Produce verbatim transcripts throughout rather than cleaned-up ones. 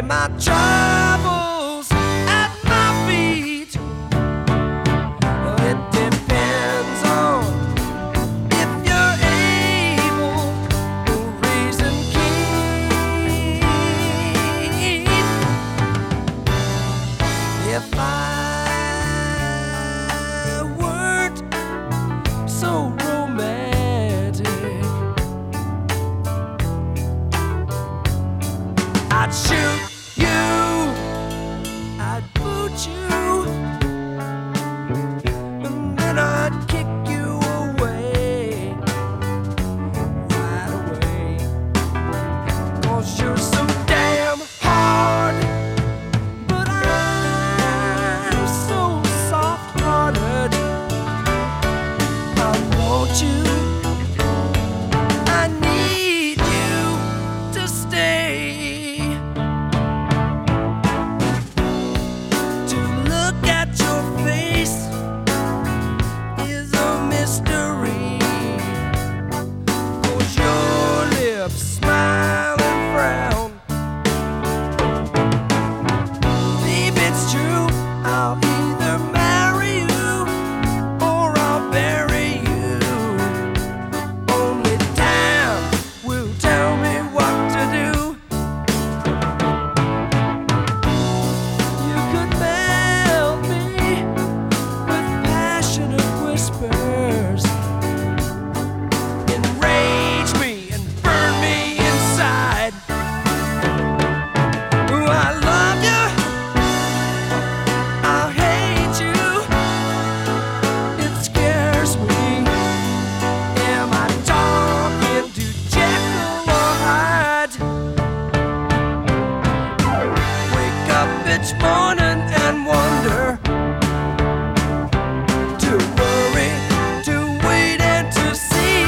my troubles at my feet. It depends on if you're able to reason keep. If I weren't so romantic, I'd shoot you, I'd boot you, and then I'd kick you away right away. 'Cause you're so damn hard, but I'm so soft-hearted. I want you, I need you to stay. To look at your face is a mystery. 'Cause your lips smile and frown. Babe, it's true, I'll either marry you or I'll bury you. Only time will tell me what to do. You could melt me with passionate whispers, enrage me and burn me inside. Ooh, I love you, I hate you, it scares me. Am I talking to Jekyll or Hyde? Wake up each morning and wonder, to worry, to wait and to see.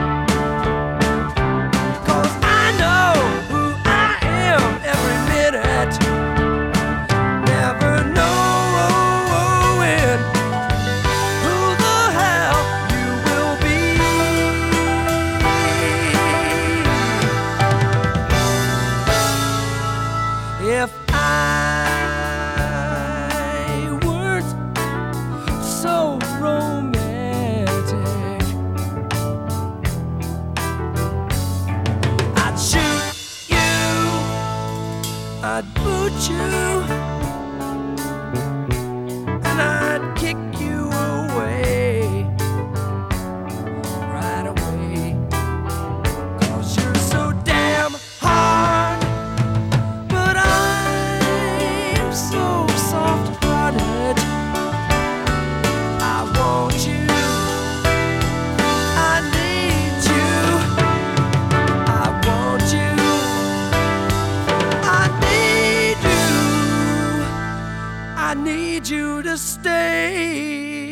'Cause I know who I am every minute, never knowing who the hell you will be. If I weren't so romantic, I'd shoot you, I'd boot you, and I'd kick you away right away. 'Cause you're so damn hard, but I'm so soft-hearted. I want you, I need you, I want you, I need you, I need you to stay.